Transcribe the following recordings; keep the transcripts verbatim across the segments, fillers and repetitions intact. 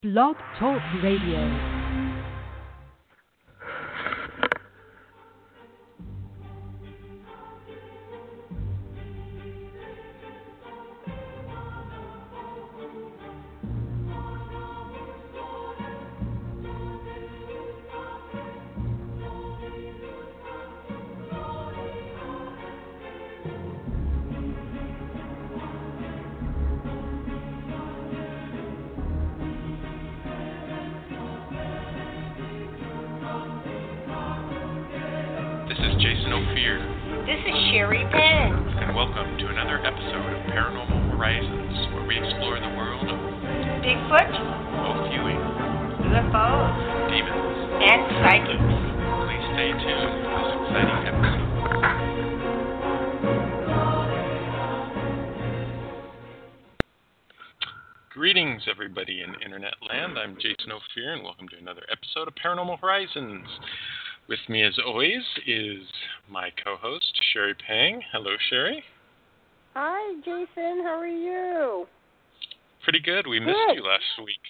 Blog Talk Radio. Greetings, everybody in Internet Land. I'm Jason Ophir, and welcome to another episode of Paranormal Horizons. With me, as always, is my co-host, Sherry Pang. Hello, Sherry. Hi, Jason. How are you? Pretty good. We missed good. you last week.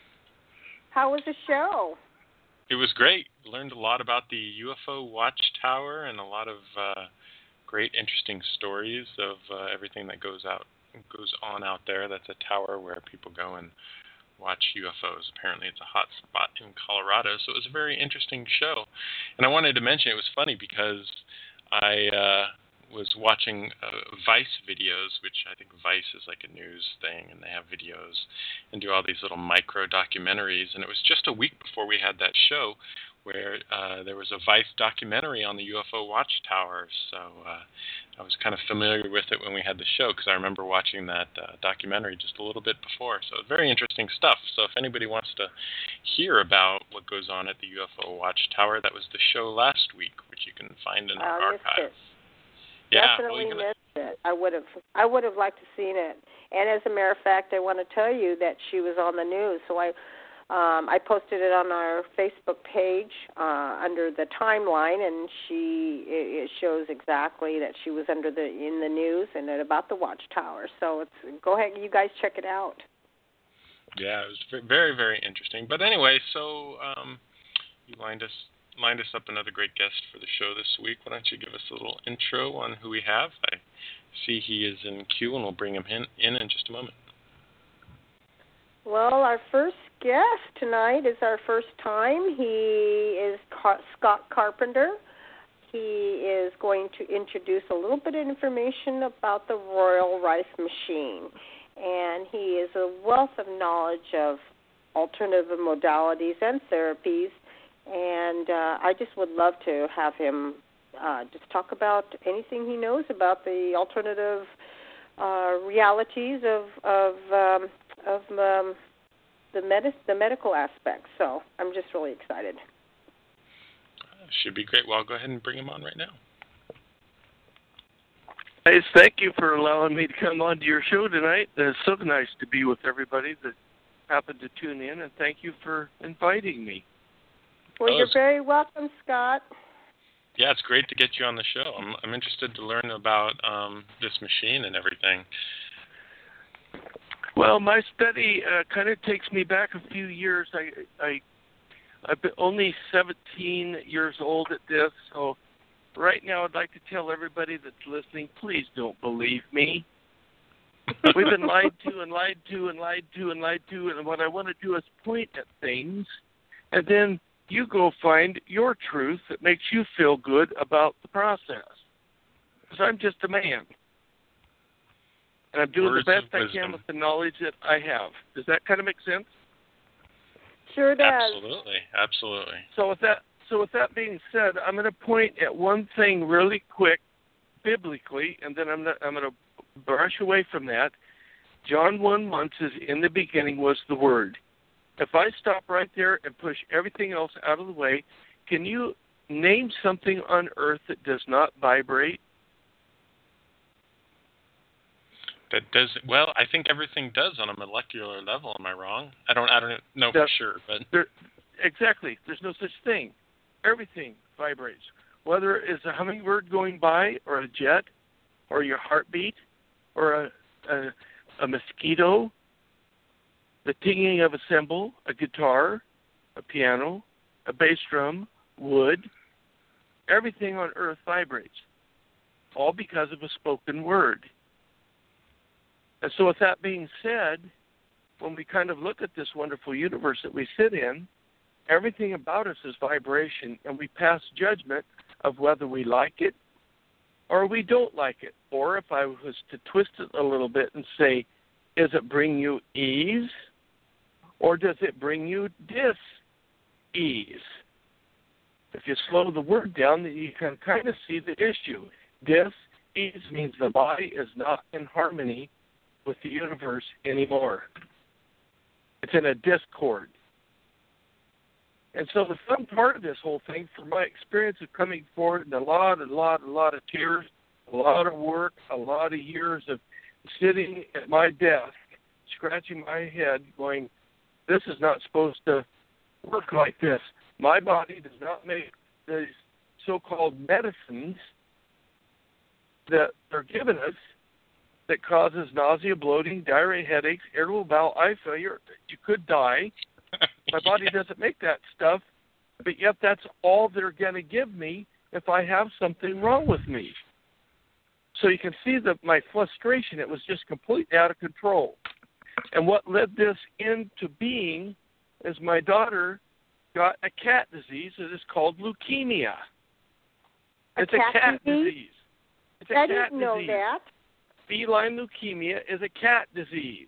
How was the show? It was great. Learned a lot about the U F O Watchtower and a lot of uh, great, interesting stories of uh, everything that goes out. goes on out there. That's a tower where people go and watch U F Os. Apparently it's a hot spot in Colorado, so it was a very interesting show. And I wanted to mention, it was funny because I uh, was watching uh, Vice videos, which I think Vice is like a news thing, and they have videos and do all these little micro documentaries. And it was just a week before we had that show where uh, there was a Vice documentary on the U F O Watchtower. So uh, I was kind of familiar with it when we had the show because I remember watching that uh, documentary just a little bit before. So very interesting stuff. So if anybody wants to hear about what goes on at the U F O Watchtower, that was the show last week, which you can find in our I archive. missed it. Yeah, Definitely well, gonna... missed it. I would have. I would have liked to seen it. And as a matter of fact, I want to tell you that she was on the news. So I. Um, I posted it on our Facebook page uh, under the timeline, and she it, it shows exactly that she was under the in the news and that about the Watchtower. So it's go ahead, you guys check it out. Yeah, it was very very interesting. But anyway, so um, you lined us lined us up another great guest for the show this week. Why don't you give us a little intro on who we have? I see he is in queue, and we'll bring him in in, in just a moment. Well, our first guest tonight is our first time. He is Car- Scott Carpenter. He is going to introduce a little bit of information about the Royal Rife Machine. And he is a wealth of knowledge of alternative modalities and therapies. And uh, I just would love to have him uh, just talk about anything he knows about the alternative uh, realities of, of um, of um, the, medis- the medical aspects. So I'm just really excited. Uh, should be great. Well, I'll go ahead and bring him on right now. Guys, thank you for allowing me to come on to your show tonight. It's so nice to be with everybody that happened to tune in, and thank you for inviting me. Well, oh, you're very welcome, Scott. Yeah, it's great to get you on the show. I'm, I'm interested to learn about um, this machine and everything. Well, my study uh, kind of takes me back a few years. I, I, I've been only seventeen years old at this, so right now I'd like to tell everybody that's listening, please don't believe me. We've been lied to and lied to and lied to and lied to, and what I want to do is point at things, and then you go find your truth that makes you feel good about the process. Because I'm just a man. And I'm doing Words the best of I can with the knowledge that I have. Does that kind of make sense? Sure does. Absolutely, absolutely. So with that, so with that being said, I'm going to point at one thing really quick, biblically, and then I'm, not, I'm going to brush away from that. John one one says, "In the beginning was the Word." If I stop right there and push everything else out of the way, can you name something on Earth that does not vibrate? That does well. I think everything does on a molecular level. Am I wrong? I don't. I don't know That, for sure, but there, exactly. There's no such thing. Everything vibrates, whether it's a hummingbird going by, or a jet, or your heartbeat, or a a, a mosquito. the tinging of a cymbal, a guitar, a piano, a bass drum, wood. Everything on earth vibrates, all because of a spoken word. And so with that being said, when we kind of look at this wonderful universe that we sit in, everything about us is vibration, and we pass judgment of whether we like it or we don't like it. Or if I was to twist it a little bit and say, does it bring you ease or does it bring you dis-ease? If you slow the word down, then you can kind of see the issue. Dis-ease means the body is not in harmony with the universe anymore. It's in a discord. And so the fun part of this whole thing, from my experience of coming forward in a lot, a lot, a lot of tears, a lot of work, a lot of years of sitting at my desk, scratching my head, going, this is not supposed to work like this. My body does not make these so-called medicines that they're giving us that causes nausea, bloating, diarrhea, headaches, irritable bowel, eye failure. You could die. My body yeah. doesn't make that stuff, but yet that's all they're going to give me if I have something wrong with me. So you can see that my frustration, it was just completely out of control. And what led this into being is my daughter got a cat disease that is called leukemia. A It's cat a cat disease? disease. It's a I cat didn't know disease. that. Feline leukemia is a cat disease.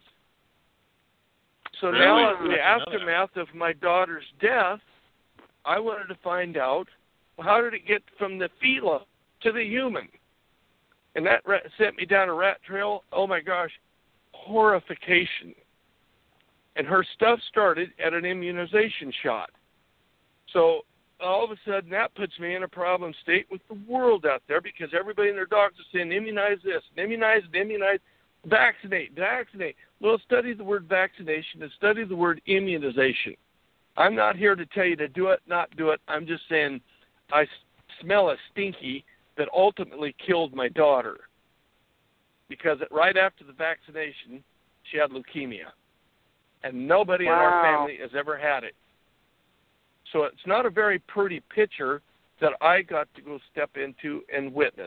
So Really? now, I in the didn't know that. aftermath of my daughter's death, I wanted to find out, well, how did it get from the feline to the human? And that rat sent me down a rat trail, oh my gosh, horrification. And her stuff started at an immunization shot. So all of a sudden that puts me in a problem state with the world out there, because everybody and their doctors are saying immunize this, immunize, immunize, vaccinate, vaccinate. Well, study the word vaccination and study the word immunization. I'm not here to tell you to do it, not do it. I'm just saying I s- smell a stinky that ultimately killed my daughter, because right after the vaccination, she had leukemia. And nobody Wow. in our family has ever had it. So it's not a very pretty picture that I got to go step into and witness.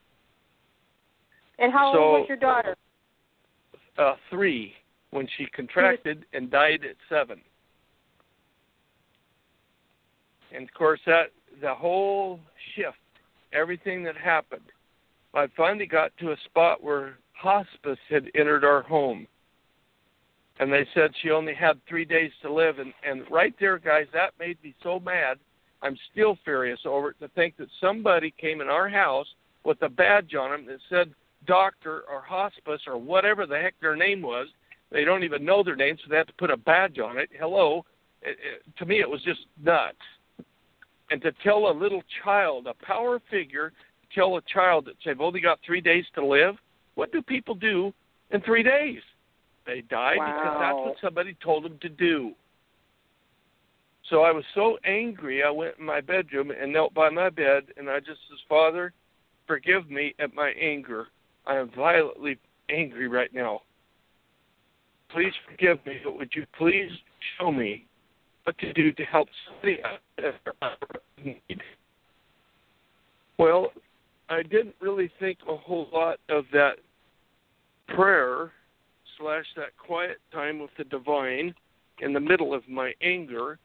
And how So, old was your daughter? Uh, three, when she contracted and died at seven. And, of course, that the whole shift, everything that happened, I finally got to a spot where hospice had entered our home. And they said she only had three days to live. And, and right there, guys, that made me so mad. I'm still furious over it, to think that somebody came in our house with a badge on them that said doctor or hospice or whatever the heck their name was. They don't even know their name, so they have to put a badge on it. Hello. It, it, to me, it was just nuts. And to tell a little child, a power figure, tell a child that they've only got three days to live, what do people do in three days? They die Wow. because that's what somebody told them to do. So I was so angry, I went in my bedroom and knelt by my bed, and I just said, Father, forgive me at my anger. I am violently angry right now. Please forgive me, but would you please show me what to do to help somebody out in need? Well, I didn't really think a whole lot of that prayer slash that quiet time with the divine in the middle of my anger.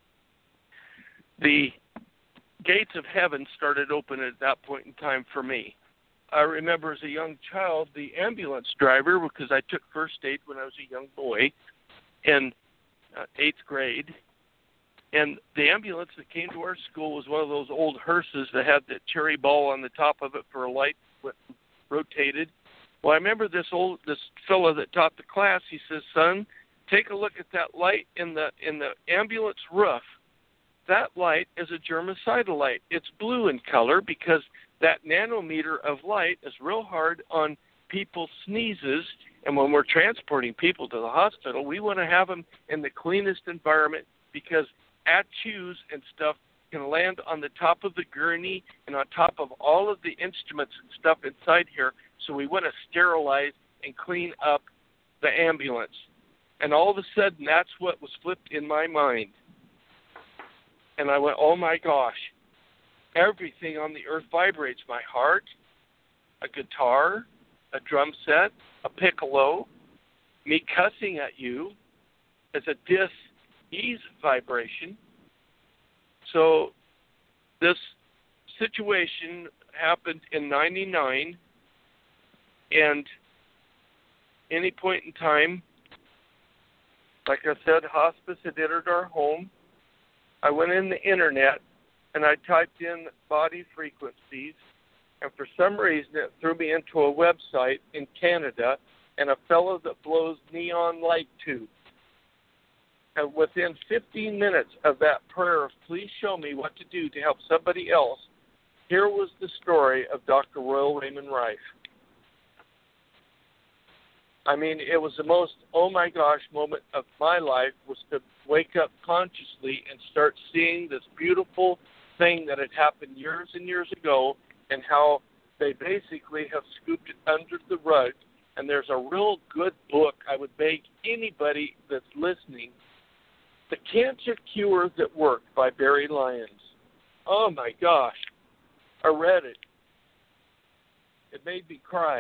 The gates of heaven started open at that point in time for me. I remember as a young child, the ambulance driver, because I took first aid when I was a young boy in uh, eighth grade, and the ambulance that came to our school was one of those old hearses that had the cherry ball on the top of it for a light that rotated. Well, I remember this old this fellow that taught the class. He says, "Son, take a look at that light in the in the ambulance roof. That light is a germicidal light. It's blue in color because that nanometer of light is real hard on people's sneezes. And when we're transporting people to the hospital, we want to have them in the cleanest environment, because at-chews and stuff can land on the top of the gurney and on top of all of the instruments and stuff inside here. So we want to sterilize and clean up the ambulance." And all of a sudden, that's what was flipped in my mind. And I went, oh my gosh, everything on the earth vibrates. My heart, a guitar, a drum set, a piccolo, me cussing at you is a dis-ease vibration. So this situation happened in ninety-nine, and any point in time, like I said, hospice had entered our home. I went in the internet and I typed in body frequencies, and for some reason it threw me into a website in Canada and a fellow that blows neon light tubes. And within fifteen minutes of that prayer of please show me what to do to help somebody else, here was the story of Doctor Royal Raymond Rife. I mean, it was the most, oh my gosh, moment of my life was to wake up consciously and start seeing this beautiful thing that had happened years and years ago, and how they basically have scooped it under the rug. And there's a real good book I would beg anybody that's listening, The Cancer Cure That Worked by Barry Lyons. Oh my gosh, I read it. It made me cry.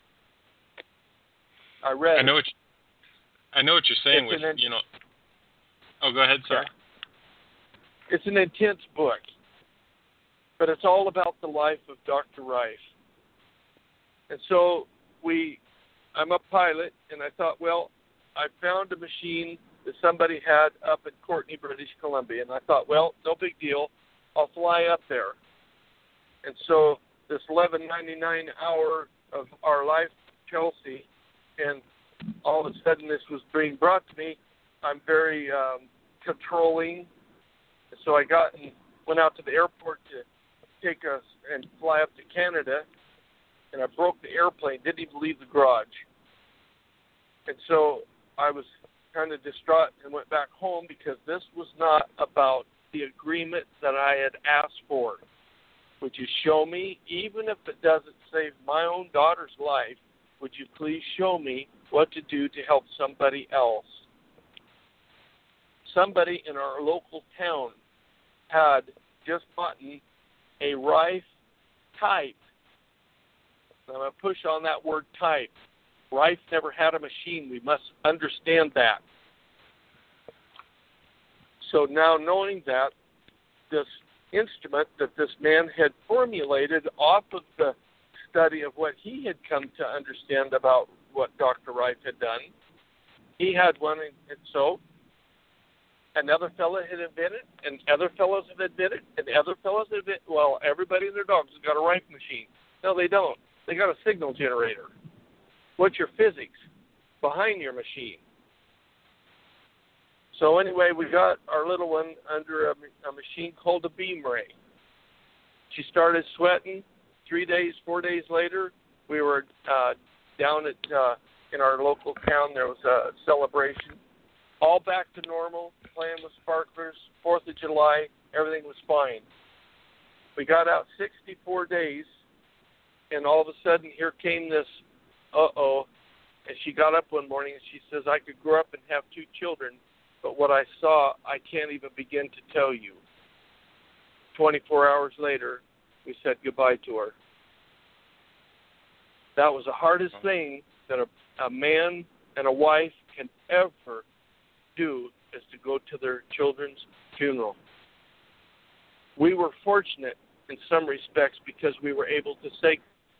I read I know it. what you, I know what you're saying It's with, an, you know. Oh, go ahead, sorry. Yeah. It's an intense book, but it's all about the life of Doctor Rife. And so we, I'm a pilot, and I thought, well, I found a machine that somebody had up in Courtenay, British Columbia, and I thought, well, no big deal. I'll fly up there. And so this eleven ninety-nine hour of our life, Chelsea, and all of a sudden this was being brought to me. I'm very um, controlling. So I got and went out to the airport to take us and fly up to Canada, and I broke the airplane, didn't even leave the garage. And so I was kind of distraught and went back home because this was not about the agreement that I had asked for, which is show me, even if it doesn't save my own daughter's life, would you please show me what to do to help somebody else? Somebody in our local town had just bought a Rife type. I'm going to push on that word type. Rife never had a machine. We must understand that. So now knowing that, this instrument that this man had formulated off of the study of what he had come to understand about what Doctor Rife had done, he had one, and so another fellow had invented, and other fellows have invented, and other fellows have invented. Well, everybody and their dogs has got a Rife machine. No, they don't. They got a signal generator. What's your physics behind your machine? So anyway, we got our little one under a, a machine called a beam ray. She started sweating. Three days, four days later, we were uh, down at uh, in our local town. There was a celebration. All back to normal, playing with sparklers, fourth of July, everything was fine. We got out sixty-four days, and all of a sudden, here came this, uh-oh, and she got up one morning and she says, I could grow up and have two children, but what I saw, I can't even begin to tell you. twenty-four hours later, we said goodbye to her. That was the hardest thing that a, a man and a wife can ever do, is to go to their children's funeral. We were fortunate in some respects because we were able to say,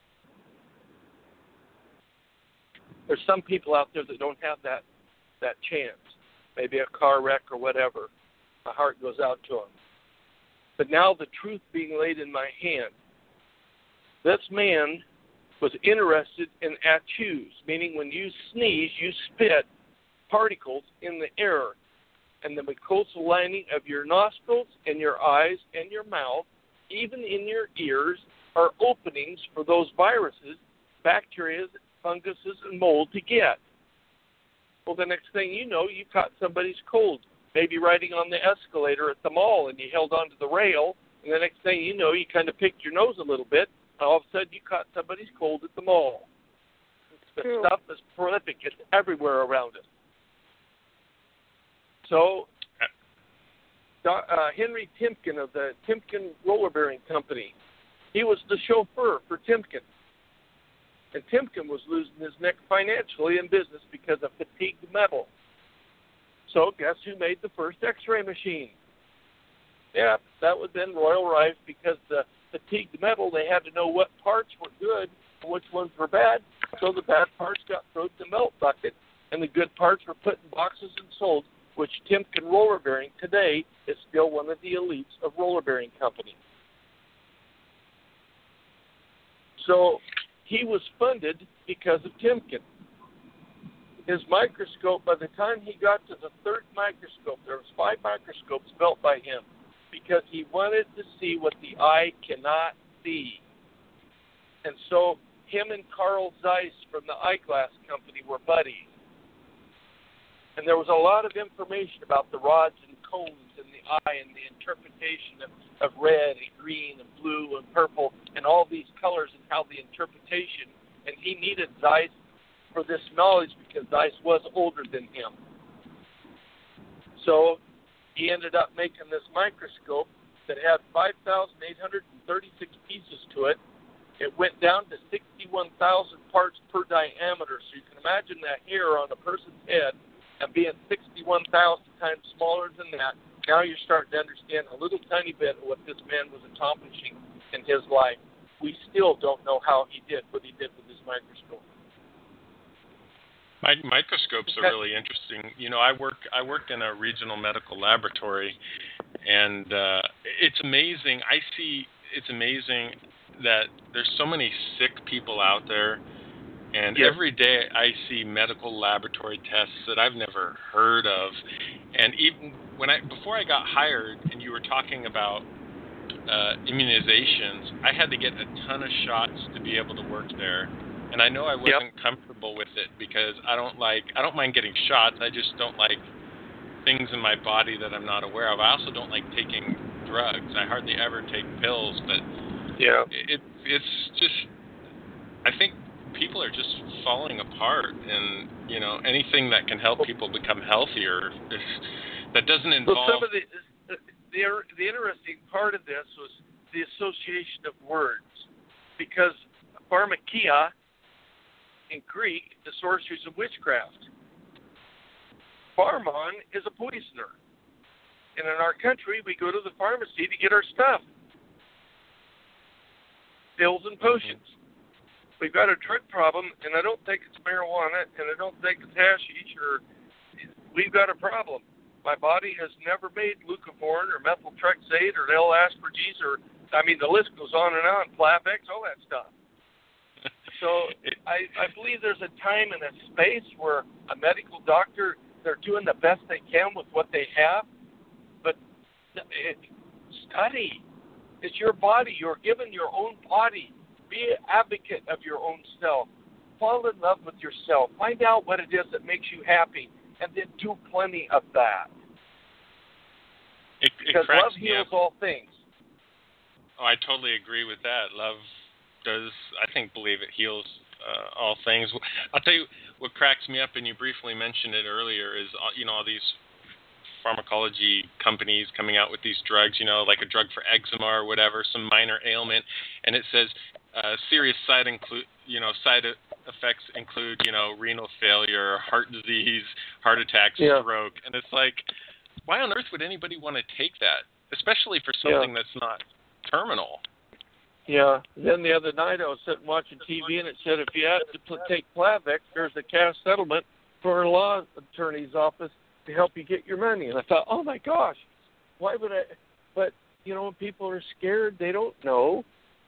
there's some people out there that don't have that, that chance. Maybe a car wreck or whatever. My heart goes out to them. But now the truth being laid in my hand, this man was interested in achus, meaning when you sneeze, you spit particles in the air, and the mucosal lining of your nostrils and your eyes and your mouth, even in your ears, are openings for those viruses, bacteria, funguses, and mold to get. Well, the next thing you know, you caught somebody's cold, maybe riding on the escalator at the mall, and you held onto the rail, and the next thing you know, you kind of picked your nose a little bit, and all of a sudden you caught somebody's cold at the mall. The True. stuff is prolific. It's everywhere around us. So uh, Henry Timken of the Timken Roller Bearing Company, he was the chauffeur for Timken. And Timken was losing his neck financially in business because of fatigued metal. So guess who made the first X-ray machine? Yeah, that would have been Royal Rife, because the fatigued metal, they had to know what parts were good and which ones were bad. So the bad parts got thrown in the melt bucket, and the good parts were put in boxes and sold, which Timken Roller Bearing today is still one of the elites of roller bearing company. So he was funded because of Timken. His microscope, by the time he got to the third microscope, there was five microscopes built by him because he wanted to see what the eye cannot see. And so him and Carl Zeiss from the eyeglass company were buddies. And there was a lot of information about the rods and cones in the eye and the interpretation of, of red and green and blue and purple and all these colors and how the interpretation. And he needed Zeiss for this knowledge because Zeiss was older than him. So he ended up making this microscope that had five thousand eight hundred thirty-six pieces to it. It went down to sixty-one thousand parts per diameter. So you can imagine that hair on a person's head and being sixty-one thousand times smaller than that. Now you're starting to understand a little tiny bit of what this man was accomplishing in his life. We still don't know how he did what he did with his microscope. My, microscopes are really interesting. You know, I work I worked in a regional medical laboratory, and uh, it's amazing. I see it's amazing that there's so many sick people out there, and yes. every day I see medical laboratory tests that I've never heard of. And even when I before I got hired, and you were talking about uh, immunizations, I had to get a ton of shots to be able to work there. And I know I wasn't yep. comfortable with it because I don't like, I don't mind getting shots. I just don't like things in my body that I'm not aware of. I also don't like taking drugs. I hardly ever take pills, but yeah, it, it's just, I think people are just falling apart, and, you know, anything that can help people become healthier is, that doesn't involve... Well, some of the, the, the, the interesting part of this was the association of words, because pharmakia in Greek, the sorceries of witchcraft. Pharmon is a poisoner. And in our country, we go to the pharmacy to get our stuff. Pills and potions. We've got a drug problem, and I don't think it's marijuana, and I don't think it's hashish, or we've got a problem. My body has never made leucovorin or methotrexate or L-aspargese, or, I mean, the list goes on and on, Plavix, all that stuff. So I, I believe there's a time and a space where a medical doctor, they're doing the best they can with what they have, but it, study. It's your body. You're given your own body. Be an advocate of your own self. Fall in love with yourself. Find out what it is that makes you happy, and then do plenty of that. It, it because love heals all things. Oh, I totally agree with that. Love does, I think, believe it heals uh, all things. I'll tell you what cracks me up, and you briefly mentioned it earlier, is, you know, all these pharmacology companies coming out with these drugs, you know, like a drug for eczema or whatever, some minor ailment, and it says uh, serious side include, you know, side effects include, you know, renal failure, heart disease, heart attack, yeah. stroke, and it's like, why on earth would anybody want to take that, especially for something yeah. that's not terminal? Yeah. Then the other night I was sitting watching T V, and it said if you had to pl- take Plavix, there's a cash settlement for a law attorney's office to help you get your money. And I thought, oh my gosh, why would I? But, you know, when people are scared, they don't know.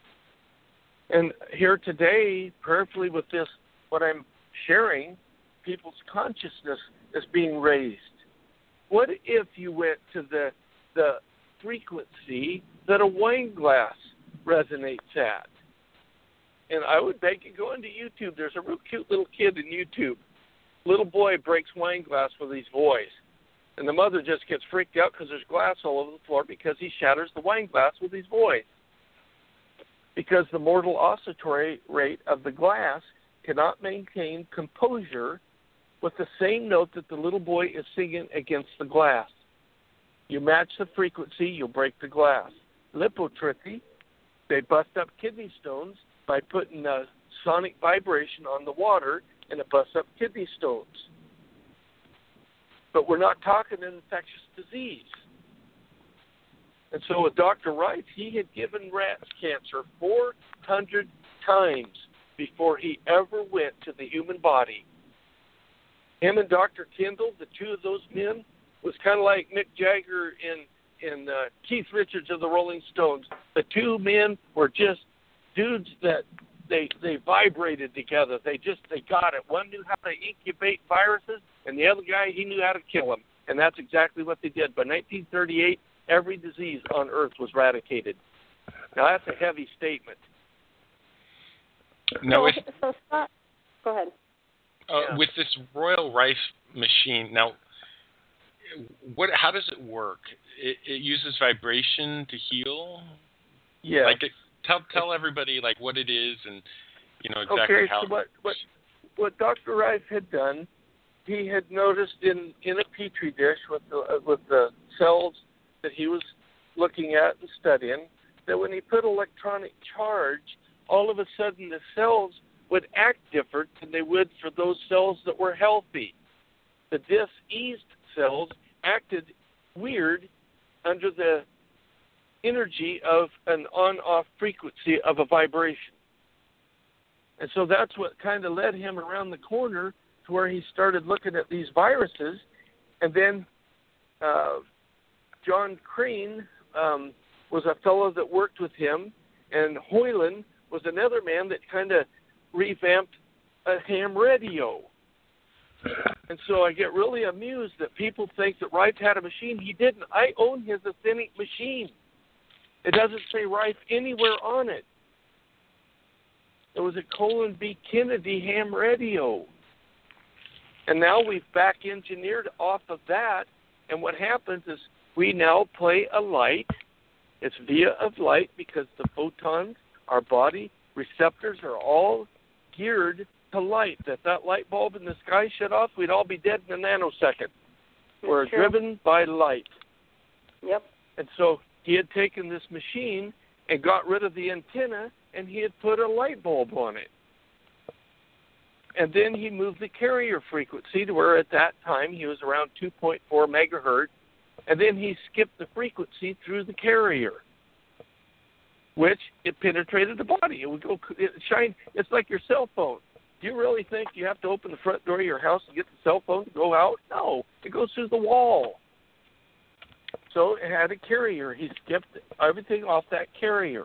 And here today, prayerfully with this, what I'm sharing, people's consciousness is being raised. What if you went to the the frequency that a wine glass resonates at? And I would beg you, go into YouTube. There's a real cute little kid in YouTube. Little boy breaks wine glass with his voice. And the mother just gets freaked out because there's glass all over the floor because he shatters the wine glass with his voice. Because the mortal oscillatory rate of the glass cannot maintain composure with the same note that the little boy is singing against the glass. You match the frequency, you'll break the glass. Lithotripsy, they bust up kidney stones by putting a sonic vibration on the water, and it busts up kidney stones. But we're not talking an infectious disease. And so with Doctor Rife, he had given rats cancer four hundred times before he ever went to the human body. Him and Doctor Kendall, the two of those men, was kind of like Mick Jagger and, and uh, Keith Richards of the Rolling Stones. The two men were just dudes that they they vibrated together. They just, they got it. One knew how to incubate viruses, and the other guy, he knew how to kill them. And that's exactly what they did. By nineteen thirty-eight, every disease on Earth was eradicated. Now, that's a heavy statement. No, so, so Scott, go ahead. Uh, Yeah. With this Royal Rife machine, now, what? How does it work? It, it uses vibration to heal. Yeah. Like, it, tell tell everybody like what it is and you know exactly okay, how. so what what what Doctor Rife had done, he had noticed in, in a petri dish with the uh, with the cells that he was looking at and studying, that when he put electronic charge, all of a sudden the cells would act different than they would for those cells that were healthy. The diseased cells acted weird under the energy of an on-off frequency of a vibration. And so that's what kind of led him around the corner to where he started looking at these viruses. And then uh, John Crane um, was a fellow that worked with him, and Hoyland was another man that kind of revamped a ham radio. And so I get really amused that people think that Rife had a machine. He didn't. I own his authentic machine. It doesn't say Rife anywhere on it. It was a Colin B. Kennedy ham radio. And now we've back engineered off of that. And what happens is we now play a light. It's via of light because the photons, our body receptors are all geared to light. If that light bulb in the sky shut off, we'd all be dead in a nanosecond. We're True. driven by light. Yep. And so he had taken this machine and got rid of the antenna, and he had put a light bulb on it. And then he moved the carrier frequency to where at that time he was around two point four megahertz, and then he skipped the frequency through the carrier, which it penetrated the body. It would go, it shine. It's like your cell phone. Do you really think you have to open the front door of your house and get the cell phone to go out? No, it goes through the wall. So it had a carrier. He skipped everything off that carrier.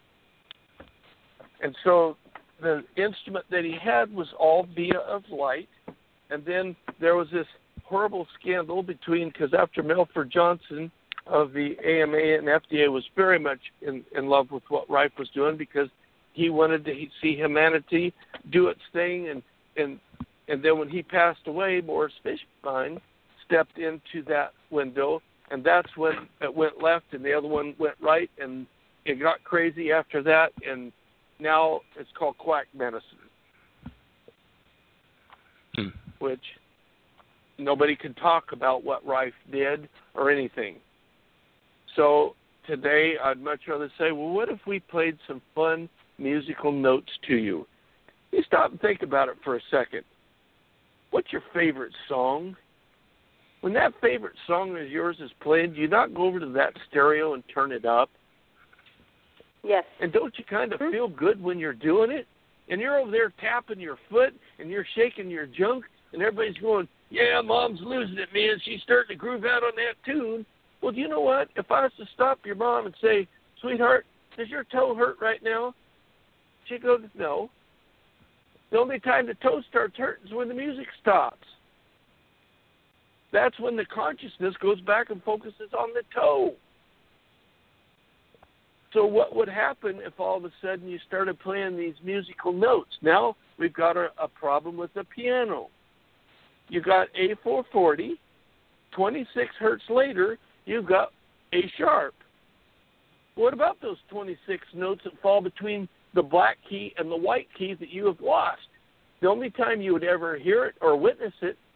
And so the instrument that he had was all via of light. And then there was this horrible scandal between, because after Melford Johnson of the A M A and F D A was very much in, in love with what Rife was doing, because he wanted to see humanity do its thing. And, and, and then when he passed away, Morris Fishbein stepped into that window, and that's when it went left and the other one went right, and it got crazy after that, and now it's called quack medicine, hmm. which nobody can talk about what Rife did or anything. So today I'd much rather say, well, what if we played some fun musical notes to you? You stop and think about it for a second. What's your favorite song? When that favorite song of yours is played, do you not go over to that stereo and turn it up? Yes. And don't you kind of Mm-hmm. feel good when you're doing it? And you're over there tapping your foot, and you're shaking your junk, and everybody's going, yeah, Mom's losing it, man. She's starting to groove out on that tune. Well, do you know what? If I was to stop your mom and say, sweetheart, does your toe hurt right now? She goes, no. The only time the toe starts hurting is when the music stops. That's when the consciousness goes back and focuses on the toe. So what would happen if all of a sudden you started playing these musical notes? Now we've got a, a problem with the piano. You got A four forty, twenty-six hertz later, you've got A sharp. What about those twenty-six notes that fall between the black key and the white key that you have lost? The only time you would ever hear it or witness it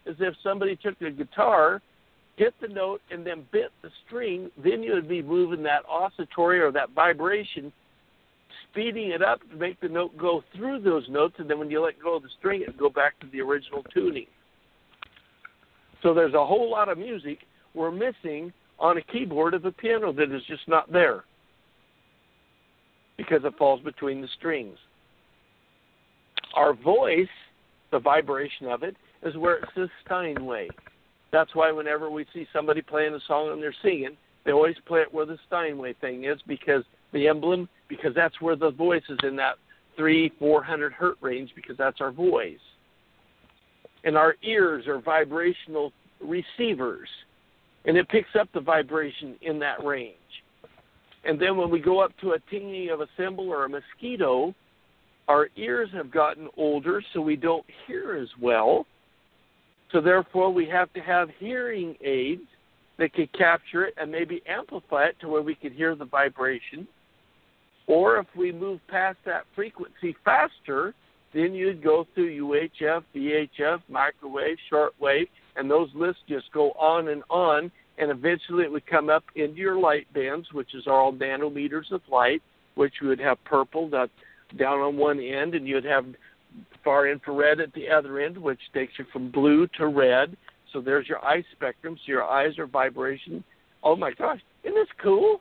as if somebody took a guitar, hit the note, and then bit the string. Then you would be moving that oscillatory or that vibration, speeding it up to make the note go through those notes, and then when you let go of the string, it would go back to the original tuning. So there's a whole lot of music we're missing on a keyboard of a piano that is just not there because it falls between the strings. Our voice, the vibration of it, is where it's the Steinway. That's why whenever we see somebody playing a song and they're singing, they always play it where the Steinway thing is, because the emblem, because that's where the voice is, in that three, four hundred hertz range, because that's our voice. And our ears are vibrational receivers, and it picks up the vibration in that range. And then when we go up to a tinging of a cymbal or a mosquito, our ears have gotten older, so we don't hear as well. So therefore, we have to have hearing aids that could capture it and maybe amplify it to where we could hear the vibration. Or if we move past that frequency faster, then you'd go through U H F, V H F, microwave, shortwave, and those lists just go on and on, and eventually it would come up into your light bands, which is all nanometers of light, which you would have purple that, down on one end, and you'd have far infrared at the other end, which takes you from blue to red. So there's your eye spectrum, so your eyes are vibration. Oh, my gosh, isn't this cool?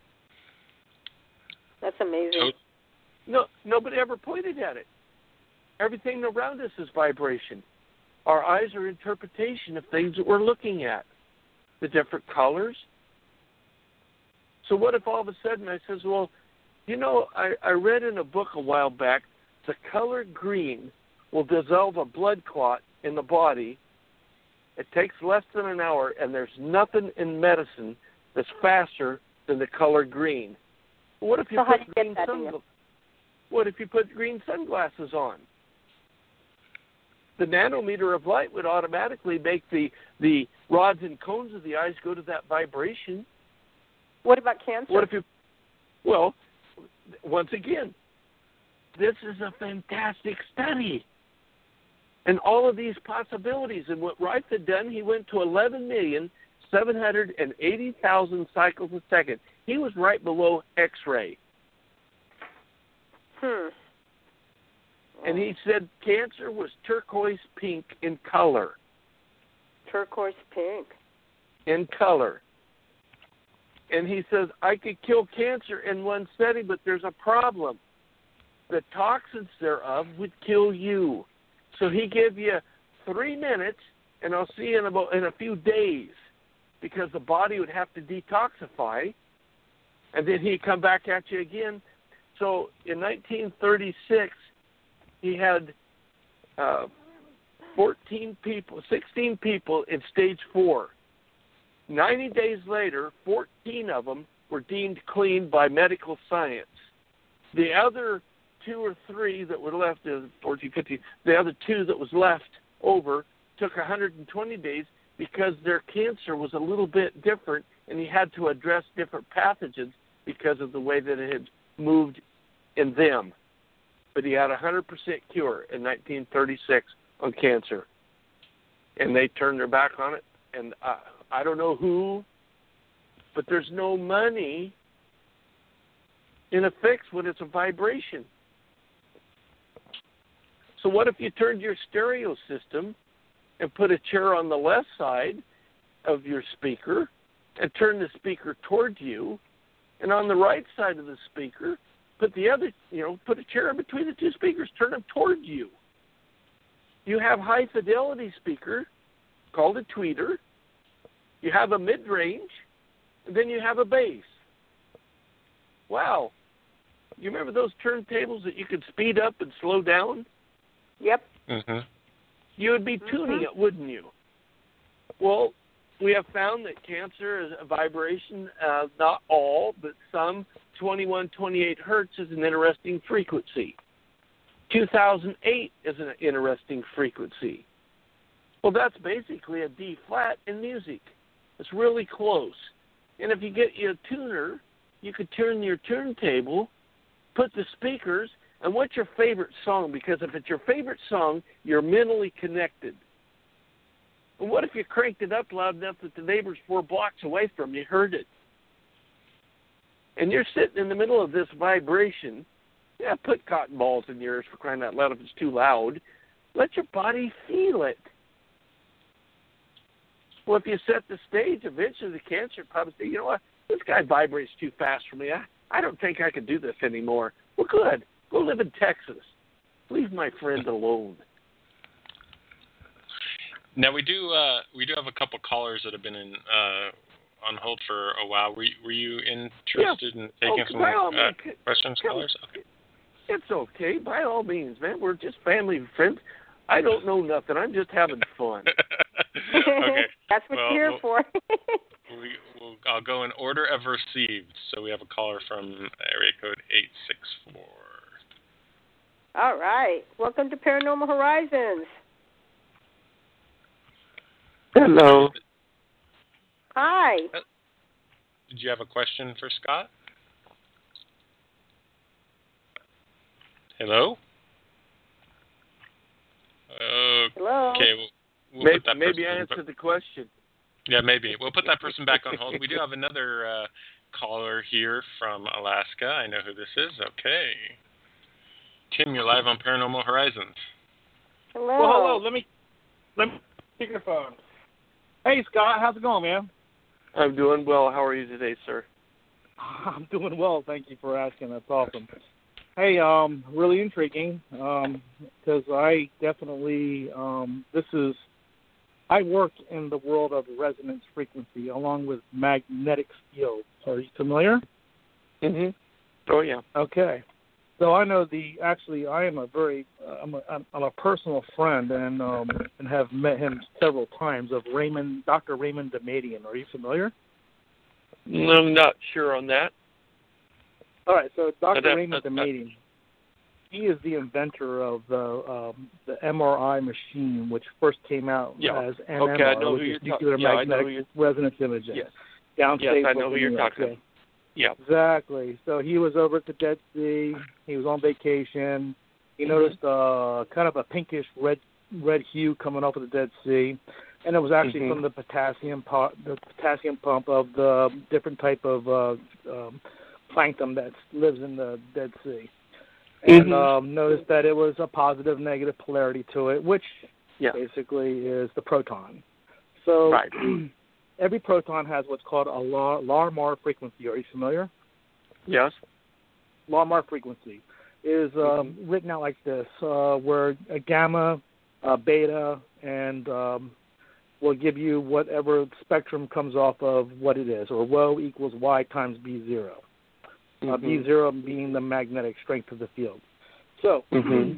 That's amazing. No, nobody ever pointed at it. Everything around us is vibration. Our eyes are interpretation of things that we're looking at, the different colors. So what if all of a sudden I says, well, you know, I, I read in a book a while back, the color green will dissolve a blood clot in the body. It takes less than an hour, and there's nothing in medicine that's faster than the color green. What if you so put you green sunglasses? What if you put green sunglasses on? The nanometer of light would automatically make the, the rods and cones of the eyes go to that vibration. What about cancer? What if you? Well, once again, this is a fantastic study. And all of these possibilities. And what Rife had done, he went to eleven million seven hundred eighty thousand cycles a second. He was right below X-ray. Hmm. And he said cancer was turquoise pink in color. Turquoise pink. In color. And he says, I could kill cancer in one setting, but there's a problem. The toxins thereof would kill you. So he gave you three minutes, and I'll see you in about in a few days, because the body would have to detoxify, and then he'd come back at you again. So in nineteen thirty-six, he had uh, fourteen people, sixteen people in stage four. ninety days later, fourteen of them were deemed clean by medical science. The other two or three that were left, uh, fourteen, fifteen, the other two that was left over took one hundred twenty days because their cancer was a little bit different, and he had to address different pathogens because of the way that it had moved in them. But he had a one hundred percent cure in nineteen thirty-six on cancer. And they turned their back on it. And I, I don't know who, but there's no money in a fix when it's a vibration. So what if you turned your stereo system and put a chair on the left side of your speaker and turn the speaker toward you, and on the right side of the speaker, put the other, you know, put a chair in between the two speakers, turn them toward you. You have high fidelity speaker called a tweeter. You have a mid-range, and then you have a bass. Wow. You remember those turntables that you could speed up and slow down? Yep. Mm-hmm. You would be tuning mm-hmm. it, wouldn't you? Well, we have found that cancer is a vibration, uh, not all, but some. twenty-one, twenty-eight hertz is an interesting frequency. two thousand eight is an interesting frequency. Well, that's basically a D flat in music. It's really close. And if you get you a tuner, you could turn your turntable, put the speakers, and what's your favorite song? Because if it's your favorite song, you're mentally connected. And what if you cranked it up loud enough that the neighbors four blocks away from you heard it? And you're sitting in the middle of this vibration. Yeah, put cotton balls in your ears for crying out loud if it's too loud. Let your body feel it. Well, if you set the stage, eventually the cancer probably say, you know what, this guy vibrates too fast for me. I, I don't think I can do this anymore. Well, good. Go live in Texas. Leave my friend alone. Now we do uh, we do have a couple callers that have been in uh, on hold for a while. Were, were you interested yeah. in taking oh, some uh, questions, come, callers? Okay. It's okay. By all means, man. We're just family and friends. I don't know nothing. I'm just having fun. Okay. That's what well, you're here we'll, for. we, we'll, I'll go in order of received. So we have a caller from area code eight six four. All right. Welcome to Paranormal Horizons. Hello. Hi. Did you have a question for Scott? Hello? Uh, Hello. Okay, we'll, we'll maybe put that maybe I person, answered the question. Yeah, maybe. We'll put that person back on hold. We do have another uh, caller here from Alaska. I know who this is. Okay. Tim, you're live on Paranormal Horizons. Hello. Well, hello. Let me let me pick your phone. Hey, Scott. How's it going, man? I'm doing well. How are you today, sir? I'm doing well. Thank you for asking. That's awesome. Hey, um, really intriguing um, because I definitely um, this is I work in the world of resonance frequency along with magnetic fields. Are you familiar? Mhm. Oh yeah. Okay. So I know the actually I am a very uh, I'm a I'm a personal friend and um, and have met him several times of Raymond Doctor Raymond Damadian. Are you familiar? I'm not sure on that. All right, so Doctor that, Raymond that, Damadian, he is the inventor of the um, the M R I machine, which first came out yeah. as N M R, okay, I know which who is you're nuclear ta- yeah, magnetic resonance imaging. Yes. Downstate yes, I know who Brooklyn, you're New York. talking about. Yeah. Exactly. So he was over at the Dead Sea. He was on vacation. He mm-hmm. noticed uh, kind of a pinkish red red hue coming off of the Dead Sea, and it was actually mm-hmm. from the potassium pu- the potassium pump of the different type of uh, um, plankton that lives in the Dead Sea. And mm-hmm. um, noticed that it was a positive negative polarity to it, which yeah. basically is the proton. So. Right. Every proton has what's called a Larmor frequency. Are you familiar? Yes. Larmor frequency is um, mm-hmm. written out like this, uh, where a gamma, a beta, and um, will give you whatever spectrum comes off of what it is, or rho equals y times b zero. Mm-hmm. Uh, b zero being the magnetic strength of the field. So. Mm-hmm.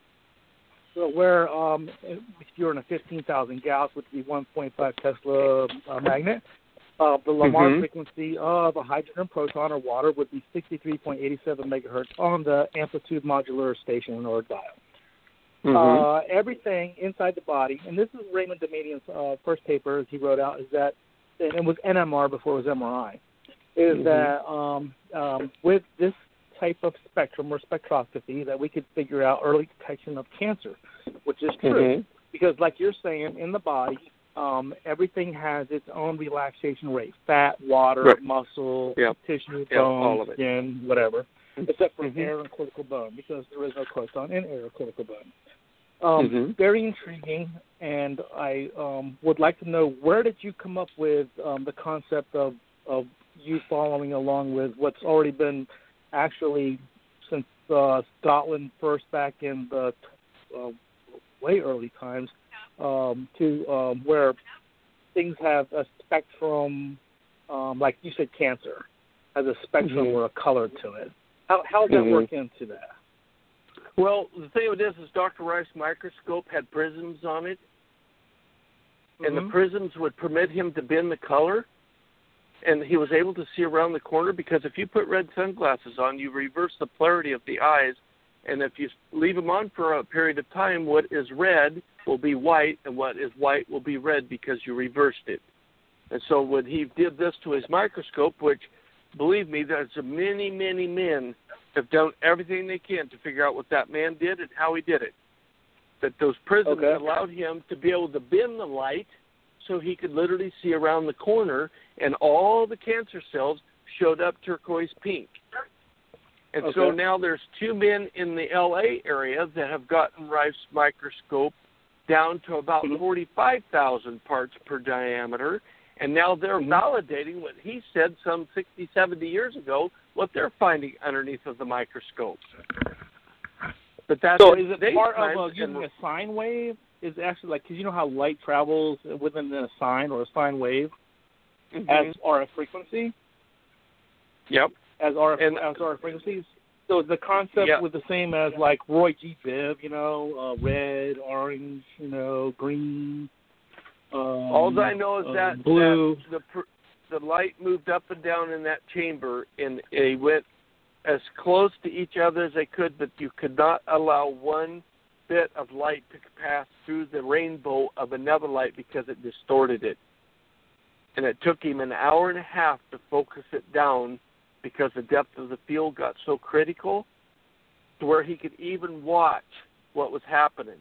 So where um, if you're in a fifteen thousand Gauss, which would be one point five Tesla uh, magnet, uh, the Larmor mm-hmm. frequency of a hydrogen proton or water would be sixty-three point eight seven megahertz on the amplitude modular station or dial. Mm-hmm. Uh, everything inside the body, and this is Raymond Damadian's uh, first paper he wrote out, is that, and it was N M R before it was M R I, is mm-hmm. that um, um, with this type of spectrum or spectroscopy that we could figure out early detection of cancer, which is true. Mm-hmm. Because like you're saying, in the body, um, everything has its own relaxation rate, fat, water, right. muscle, yep. tissue, yep. bone, all of it. skin, whatever, except for mm-hmm. air and cortical bone, because there is no proton in air or cortical bone. Um, mm-hmm. Very intriguing, and I um, would like to know, where did you come up with um, the concept of, of you following along with what's already been actually, since uh, Scotland first back in the uh, way early times, um, to um, where things have a spectrum, um, like you said, cancer has a spectrum mm-hmm. or a color to it. How how does that mm-hmm. work into that? Well, the thing with this is Doctor Rice's microscope had prisms on it, mm-hmm. and the prisms would permit him to bend the color. And he was able to see around the corner, because if you put red sunglasses on, you reverse the polarity of the eyes. And if you leave them on for a period of time, what is red will be white, and what is white will be red because you reversed it. And so when he did this to his microscope, which, believe me, there's many, many men have done everything they can to figure out what that man did and how he did it. That those prisms okay. allowed him to be able to bend the light so he could literally see around the corner, and all the cancer cells showed up turquoise pink. And okay. so now there's two men in the L A area that have gotten Rife's microscope down to about mm-hmm. forty-five thousand parts per diameter, and now they're mm-hmm. validating what he said some sixty, seventy years ago, what they're finding underneath of the microscope. But that's so is it part of uh, using a sine wave? Is it actually like, because you know how light travels within a sine or a sine wave mm-hmm. as R F frequency? Yep. As R F, and, as R F frequencies? So the concept yep. was the same as like Roy G. Biv, you know, uh, red, orange, you know, green. Um, All I know is uh, that, blue. that the, the light moved up and down in that chamber, and they went as close to each other as they could, but you could not allow one bit of light to pass through the rainbow of another light because it distorted it. And it took him an hour and a half to focus it down because the depth of the field got so critical to where he could even watch what was happening.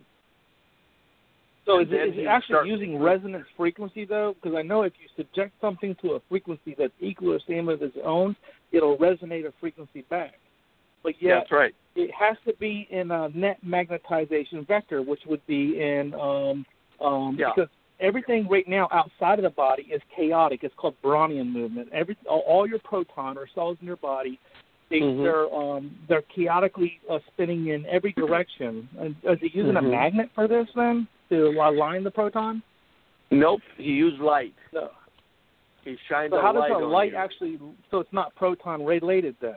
So is it, is it actually using resonance frequency, though? Because I know if you subject something to a frequency that's equal or same as its own, it'll resonate a frequency back. But yet, that's right. It has to be in a net magnetization vector, which would be in um, um, yeah. because everything right now outside of the body is chaotic. It's called Brownian movement. Every all, all your proton or cells in your body, they, mm-hmm. they're um, they're chaotically uh, spinning in every direction. And is he using mm-hmm. a magnet for this then to align the proton? Nope, he used light. No. He shined so a how does light the on light you. actually? So it's not proton related then?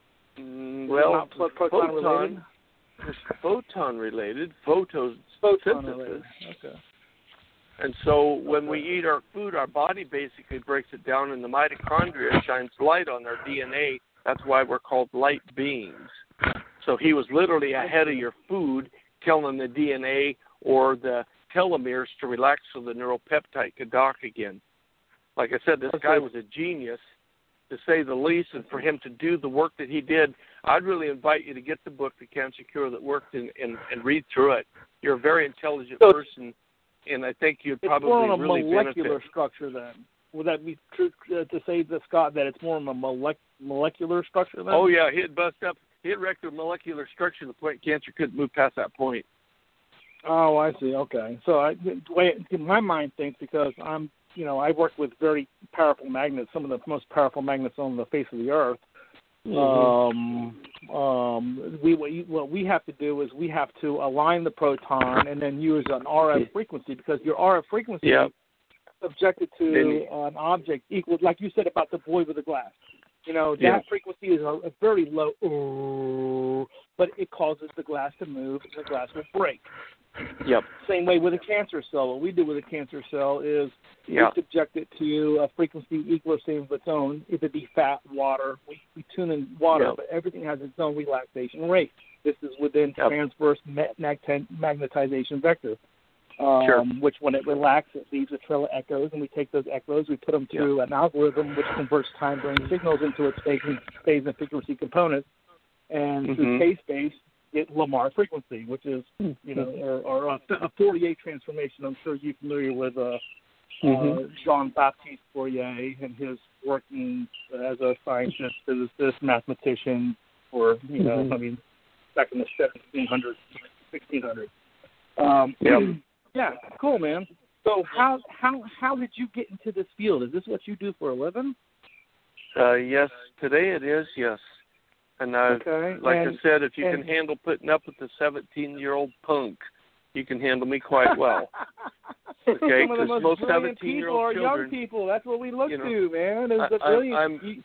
Mm, well, not pro- proton related. Photon related, photosynthesis. Photon related. Okay. And so when we eat our food, our body basically breaks it down, and the mitochondria shines light on our D N A. That's why we're called light beings. So he was literally ahead of your food, telling the D N A or the telomeres to relax so the neuropeptide could dock again. Like I said, this guy was a genius, to say the least, and for him to do the work that he did, I'd really invite you to get the book, The Cancer Cure That Worked, and, and, and read through it. You're a very intelligent so person, and I think you'd it's probably more on a really molecular benefit. structure then. Would that be true uh, to say to Scott that it's more of a molec- molecular structure then? Oh, yeah, he'd bust up. He'd wreck the molecular structure to the point cancer couldn't move past that point. Oh, I see. Okay. So I, the way my mind thinks, because I'm, you know, I work with very powerful magnets, some of the most powerful magnets on the face of the earth. Mm-hmm. Um, um, we what we have to do is we have to align the proton and then use an R F frequency, because your R F frequency yeah. subjected to you, an object equals, like you said about the boy with the glass. You know, that yeah. frequency is a, a very low, ooh, but it causes the glass to move, and the glass will break. Yep. Same way with a cancer cell. What we do with a cancer cell is yep. we subject it to a frequency equal or same of its own. If it be fat, water, we, we tune in water, yep. but everything has its own relaxation rate. This is within yep. transverse magnetization vector, um, sure. which when it relaxes, it leaves a trail of echoes, and we take those echoes, we put them through yep. an algorithm which converts time-varying signals into its phase and, phase and frequency components, and mm-hmm. through phase-space, get Lamar frequency, which is, you know, or, or a, a Fourier transformation. I'm sure you're familiar with uh, mm-hmm. uh, Jean-Baptiste Fourier and his working as a scientist, physicist, mathematician, or, you know, mm-hmm. I mean, back in the seventeen hundreds, sixteen hundreds. Um, yep. Yeah, cool, man. So how how how did you get into this field? Is this what you do for a living? Uh, yes, today it is, yes. And uh, okay. like and, I said, if you and, can handle putting up with a seventeen-year-old punk, you can handle me quite well. Okay, some of the most, most brilliant seventeen-year-old people are children, young people. That's what we look you know, to, man. Is I, the brilliant. I, I'm,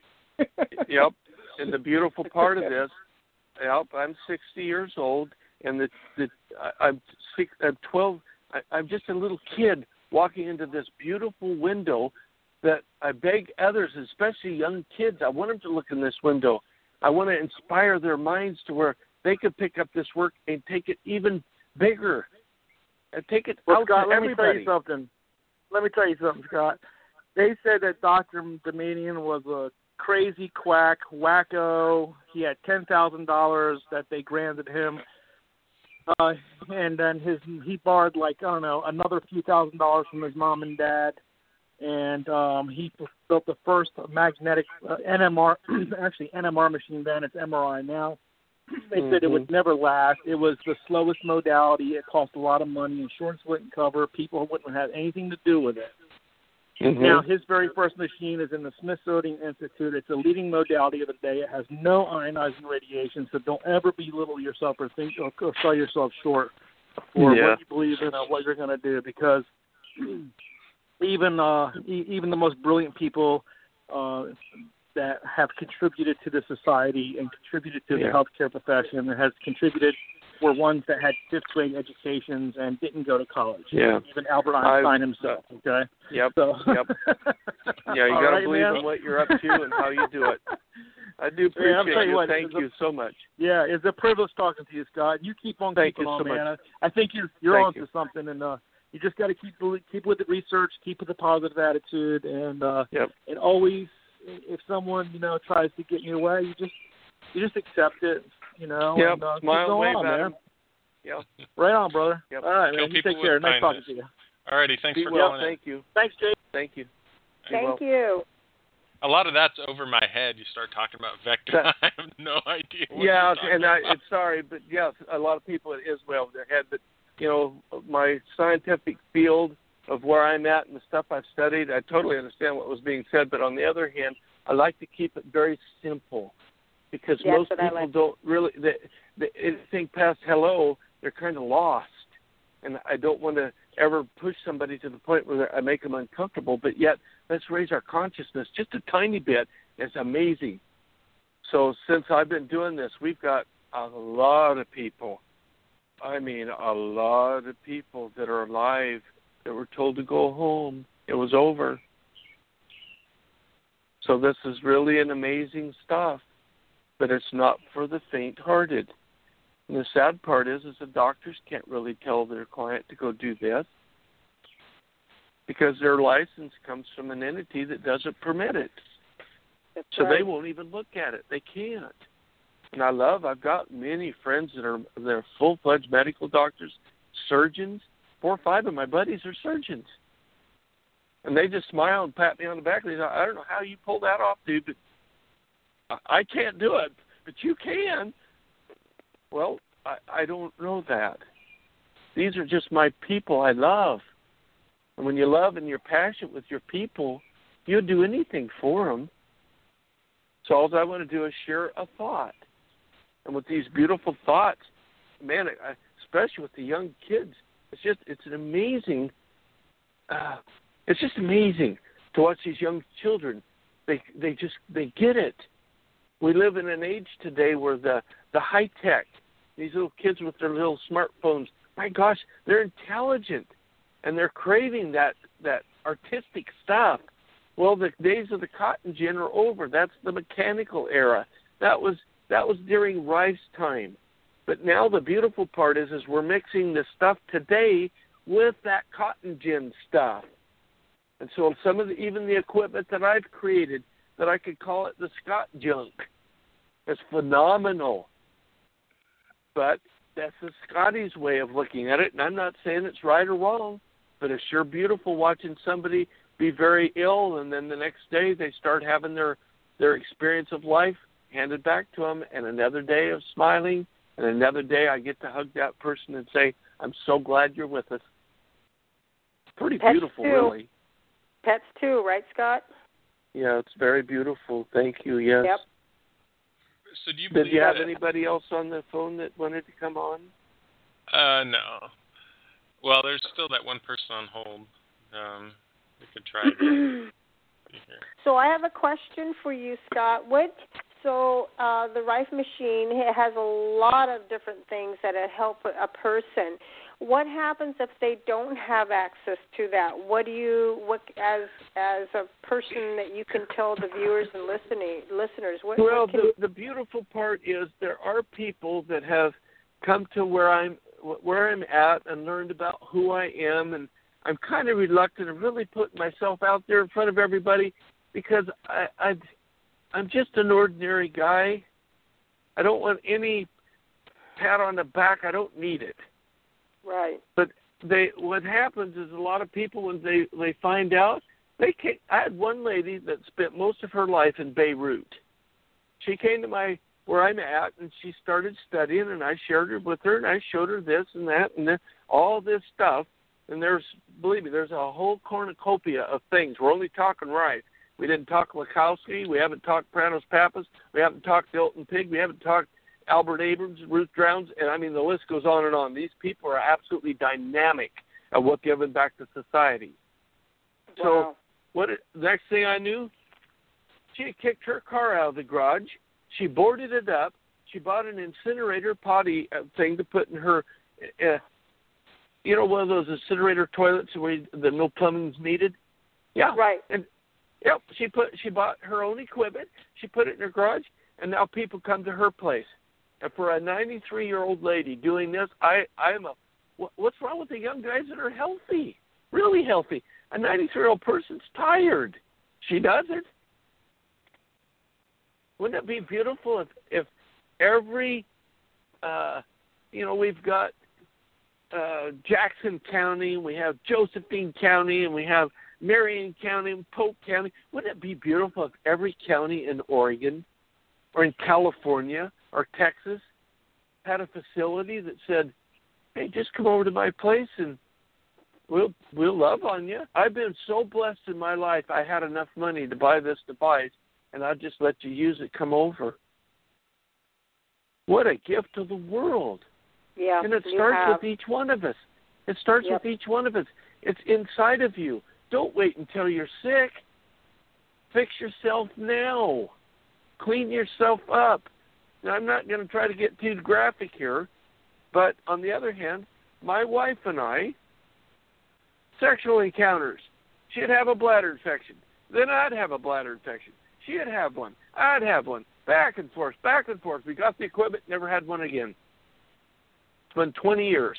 yep. And the beautiful part of this, yep, I'm sixty years old, and the the I, I'm six, I'm twelve. I, I'm just a little kid walking into this beautiful window that I beg others, especially young kids, I want them to look in this window. I want to inspire their minds to where they could pick up this work and take it even bigger and take it well, out Scott, to let everybody. me tell you something. Let me tell you something, Scott. They said that Doctor Damadian was a crazy quack, wacko. He had ten thousand dollars that they granted him uh, and then his he borrowed like I don't know another few thousand dollars from his mom and dad, and um, he built the first magnetic uh, N M R actually N M R machine. Then it's M R I now. They mm-hmm. said it would never last. It was the slowest modality. It cost a lot of money. Insurance wouldn't cover. People wouldn't have anything to do with it. Mm-hmm. Now, his very first machine is in the Smithsonian Institute. It's a leading modality of the day. It has no ionizing radiation, so don't ever belittle yourself or think or, or sell yourself short for yeah. what you believe in or what you're going to do, because even uh, e- even the most brilliant people uh, that have contributed to the society and contributed to yeah. the healthcare profession and has contributed were ones that had fifth grade educations and didn't go to college. Yeah. Even Albert Einstein I've, himself, okay? Yep, so. yep. Yeah, you got to right, believe man? in what you're up to and how you do it. I do appreciate yeah, you. you what, Thank you a, so much. Yeah, it's a privilege talking to you, Scott. You keep on Thank keeping you on, so man. much. I, I think you're, you're Thank on you. to something, and uh, you just got to keep keep with the research, keep with the positive attitude, and uh, yep. and always, if someone, you know, tries to get in your way, you just you just accept it, you know. Yep. And, uh, Smile keep and wave on, at man. him. Yep. Right on, brother. Yep. All right, Kill man. You people take care. with Nice kindness. talking to you. Alrighty, thanks Be for well. calling Thank in. you. Thanks, Jake. Thank you. Be Thank well. you. A lot of that's over my head. You start talking about vector. I have no idea what Yeah, you're and I, about. it's sorry, but yes, a lot of people it is way over their head. But you know, my scientific field of where I'm at and the stuff I've studied, I totally understand what was being said. But on the other hand, I like to keep it very simple, because Yes, most but I people like- don't really they, they anything past hello, they're kind of lost, and I don't want to ever push somebody to the point where I make them uncomfortable. But yet, let's raise our consciousness just a tiny bit. It's amazing. So since I've been doing this, we've got a lot of people. I mean, a lot of people that are alive that were told to go home. It was over. So this is really an amazing stuff, but it's not for the faint-hearted. And the sad part is, is the doctors can't really tell their client to go do this, because their license comes from an entity that doesn't permit it. That's so right. they won't even look at it. They can't. And I love, I've got many friends that are they're full-fledged medical doctors, surgeons. Four or five of my buddies are surgeons. And they just smile and pat me on the back. And they say, I don't know how you pull that off, dude, but I, I can't do it. But you can. Well, I, I don't know that. These are just my people I love. And when you love and you're passionate with your people, you'll do anything for them. So all I want to do is share a thought. And with these beautiful thoughts, man, I, especially with the young kids, it's just, it's an amazing, uh, it's just amazing to watch these young children. They, they just, they get it. We live in an age today where the, the high tech, these little kids with their little smartphones, my gosh, they're intelligent and they're craving that, that artistic stuff. Well, the days of the cotton gin are over. That's the mechanical era. That was that was during Rife's time. But now the beautiful part is, is we're mixing the stuff today with that cotton gin stuff. And so some of the, even the equipment that I've created, that I could call it the Scott junk, it's phenomenal. But that's the Scotty's way of looking at it, and I'm not saying it's right or wrong, but it's sure beautiful watching somebody be very ill, and then the next day they start having their, their experience of life handed back to them, and another day of smiling, and another day I get to hug that person and say, I'm so glad you're with us. Pretty Pets beautiful, too. really. Pets too, right, Scott? Yeah, it's very beautiful. Thank you, yes. Yep. So do you Did believe you have that, anybody else on the phone that wanted to come on? Uh, no. Well, there's still that one person on hold. Um, we could try again. So I have a question for you, Scott. What? So uh, the Rife machine has a lot of different things that help a person. What happens if they don't have access to that? What do you, what as as a person that you can tell the viewers and listening listeners? What, well, what can the, you... the beautiful part is there are people that have come to where I'm where I'm at and learned about who I am, and I'm kind of reluctant to really put myself out there in front of everybody because I, I I'm just an ordinary guy. I don't want any pat on the back. I don't need it. Right. But they, what happens is a lot of people, when they, they find out, they can't. I had one lady that spent most of her life in Beirut. She came to my where I'm at, and she started studying, and I shared it with her, and I showed her this and that and this, all this stuff. And there's, believe me, there's a whole cornucopia of things. We're only talking rice. We didn't talk Lakowski. We haven't talked Pranos Pappas. We haven't talked Dilton Pig. We haven't talked Albert Abrams, Ruth Drowns, and I mean the list goes on and on. These people are absolutely dynamic at what giving back to society. Wow. So what? It, next thing I knew, she had kicked her car out of the garage. She boarded it up. She bought an incinerator potty thing to put in her, uh, you know, one of those incinerator toilets where you, the no plumbing's needed. Yeah. Right. And yep, she put she bought her own equipment. She put it in her garage, and now people come to her place. And for a ninety-three-year-old lady doing this, I I'm a what, what's wrong with the young guys that are healthy, really healthy? A ninety-three-year-old person's tired. She does it. Wouldn't it be beautiful if, if every, uh, you know, we've got uh, Jackson County, we have Josephine County, and we have Marion County and Polk County. Wouldn't it be beautiful if every county in Oregon or in California or Texas had a facility that said, hey, just come over to my place and we'll we'll love on you. I've been so blessed in my life, I had enough money to buy this device, and I'll just let you use it. Come over. What a gift to the world. Yeah, and it you starts have. with each one of us. It starts Yep. with each one of us. It's inside of you. Don't wait until you're sick. Fix yourself now. Clean yourself up. Now, I'm not going to try to get too graphic here, but on the other hand, my wife and I, sexual encounters. She'd have a bladder infection. Then I'd have a bladder infection. She'd have one. I'd have one. Back and forth, back and forth. We got the equipment, never had one again. It's been twenty years.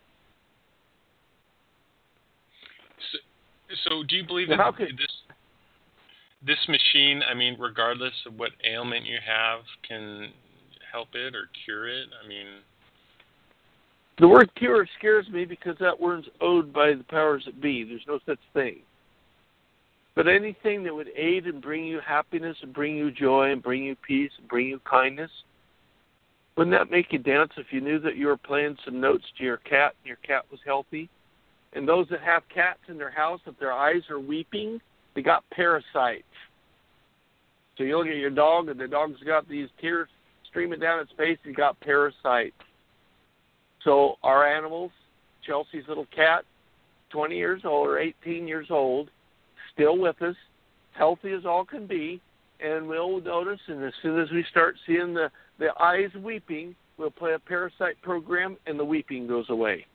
So, so do you believe Now, that how could, this this machine, I mean, regardless of what ailment you have, can help it or cure it? I mean, the word cure scares me because that word's owed by the powers that be. There's no such thing. But anything that would aid and bring you happiness and bring you joy and bring you peace and bring you kindness, wouldn't that make you dance if you knew that you were playing some notes to your cat and your cat was healthy? And those that have cats in their house, if their eyes are weeping, they got parasites. So you look at your dog and the dog's got these tears streaming down its face, and got parasites. So our animals, Chelsea's little cat, twenty years old or eighteen years old, still with us, healthy as all can be, and we'll notice, and as soon as we start seeing the, the eyes weeping, we'll play a parasite program, and the weeping goes away.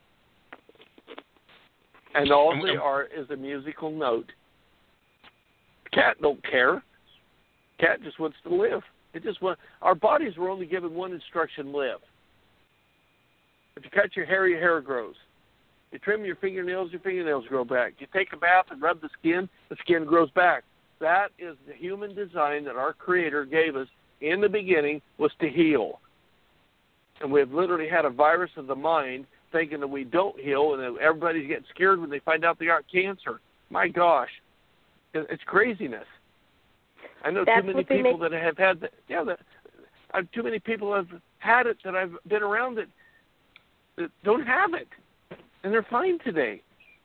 And all they are is a musical note. Cat don't care. Cat just wants to live. It just want, our bodies were only given one instruction: live. If you cut your hair, your hair grows. You trim your fingernails, your fingernails grow back. You take a bath and rub the skin, the skin grows back. That is the human design that our Creator gave us in the beginning, was to heal. And we've literally had a virus of the mind thinking that we don't heal, and that everybody's getting scared when they find out they got cancer. My gosh, it's craziness. I know That's too many people make... that have had that. Yeah, that, uh, too many people have had it that I've been around that, that don't have it. And they're fine today.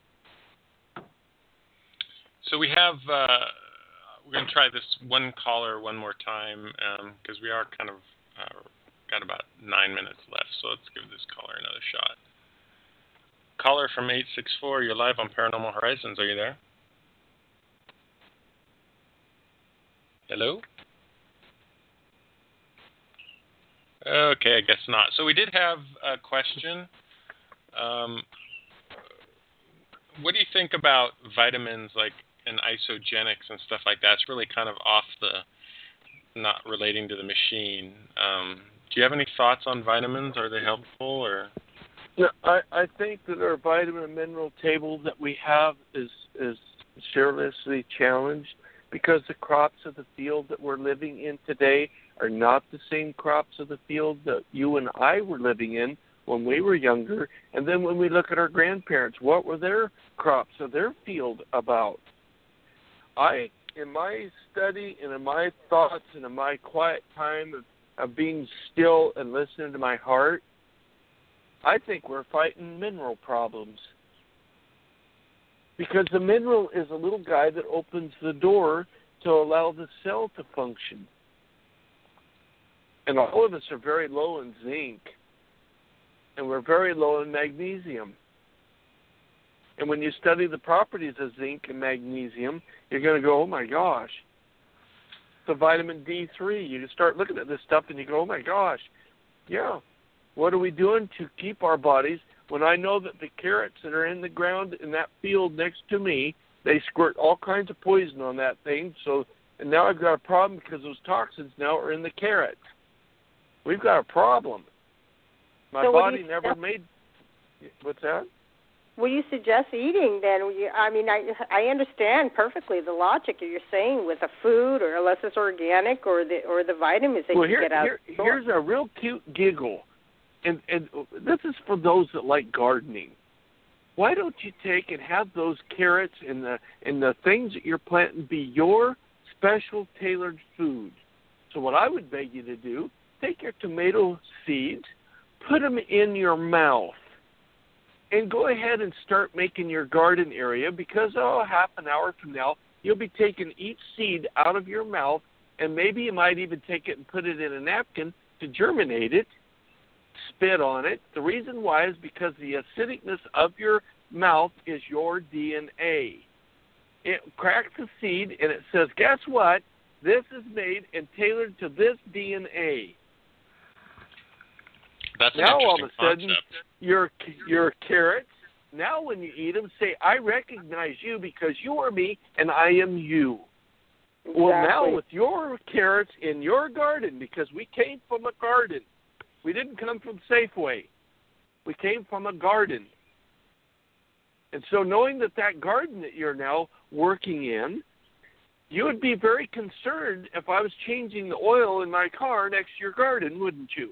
So we have, uh, we're going to try this one caller one more time, because um, we are kind of, uh, got about nine minutes left, so let's give this caller another shot. Caller from eight six four, you're live on Paranormal Horizons. Are you there? Hello? Okay, I guess not. So we did have a question. Um, what do you think about vitamins like and isogenics and stuff like that? It's really kind of off the, not relating to the machine. Um, do you have any thoughts on vitamins? Are they helpful or? No, I, I think that our vitamin and mineral table that we have is is seriously challenged. because the crops of the field that we're living in today are not the same crops of the field that you and I were living in when we were younger. And then when we look at our grandparents, what were their crops of their field about? I, in my study and in my thoughts and in my quiet time of, of being still and listening to my heart, I think we're fighting mineral problems. Because the mineral is a little guy that opens the door to allow the cell to function. And all of us are very low in zinc. And we're very low in magnesium. And when you study the properties of zinc and magnesium, you're going to go, oh my gosh. So vitamin D three, you start looking at this stuff and you go, oh my gosh. Yeah. What are we doing to keep our bodies? When I know that the carrots that are in the ground in that field next to me, they squirt all kinds of poison on that thing. So, and now I've got a problem because those toxins now are in the carrots. We've got a problem. My so body you, never made. What's that? What do you suggest eating then? I mean, I I understand perfectly the logic you're saying with a food, or unless it's organic, or the or the vitamins that well, you here, get out. Here, of the store. Here's a real cute giggle, and and this is for those that like gardening. Why don't you take and have those carrots and the and the things that you're planting be your special tailored food? So what I would beg you to do, take your tomato seeds, put them in your mouth, and go ahead and start making your garden area, because, oh, half an hour from now, you'll be taking each seed out of your mouth, and maybe you might even take it and put it in a napkin to germinate it, spit on it. The reason why is because the acidicness of your mouth is your D N A. It cracks the seed, and it says, guess what? This is made and tailored to this D N A. That's an now all of interesting a sudden, concept. your your carrots. Now, when you eat them, say, "I recognize you because you are me and I am you." Exactly. Well, now with your carrots in your garden, because we came from a garden, we didn't come from Safeway. We came from a garden, and so knowing that that garden that you're now working in, you would be very concerned if I was changing the oil in my car next to your garden, wouldn't you?